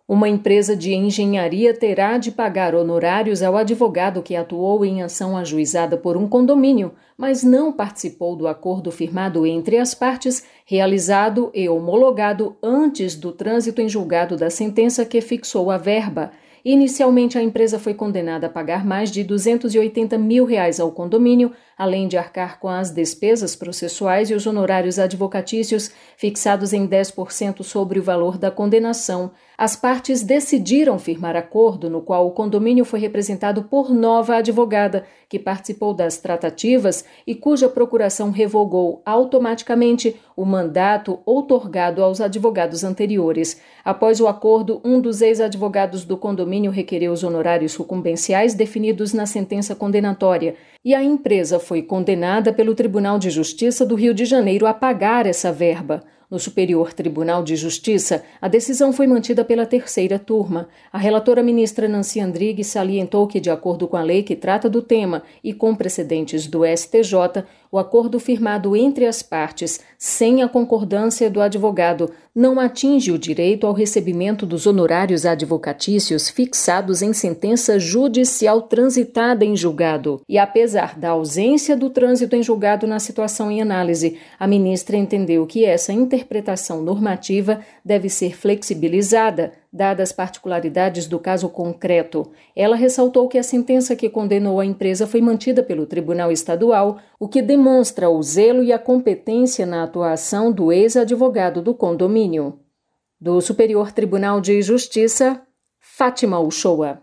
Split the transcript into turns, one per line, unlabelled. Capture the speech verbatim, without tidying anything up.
Uma empresa de engenharia terá de pagar honorários ao advogado que atuou em ação ajuizada por um condomínio, mas não participou do acordo firmado entre as partes, realizado e homologado antes do trânsito em julgado da sentença que fixou a verba. Inicialmente, a empresa foi condenada a pagar mais de duzentos e oitenta mil reais ao condomínio, além de arcar com as despesas processuais e os honorários advocatícios fixados em dez por cento sobre o valor da condenação. As partes decidiram firmar acordo no qual o condomínio foi representado por nova advogada, que participou das tratativas e cuja procuração revogou automaticamente o mandato outorgado aos advogados anteriores. Após o acordo, um dos ex-advogados do condomínio requereu os honorários sucumbenciais definidos na sentença condenatória, e a empresa foi condenada pelo Tribunal de Justiça do Rio de Janeiro a pagar essa verba. No Superior Tribunal de Justiça, a decisão foi mantida pela terceira turma. A relatora ministra Nancy Andrighi salientou que, de acordo com a lei que trata do tema e com precedentes do S T J, o acordo firmado entre as partes, sem a concordância do advogado, não atinge o direito ao recebimento dos honorários advocatícios fixados em sentença judicial transitada em julgado. E apesar da ausência do trânsito em julgado na situação em análise, a ministra entendeu que essa interpretação normativa deve ser flexibilizada, dadas as particularidades do caso concreto. Ela ressaltou que a sentença que condenou a empresa foi mantida pelo Tribunal Estadual, o que demonstra o zelo e a competência na atuação do ex-advogado do condomínio. Do Superior Tribunal de Justiça, Fátima Uchoa.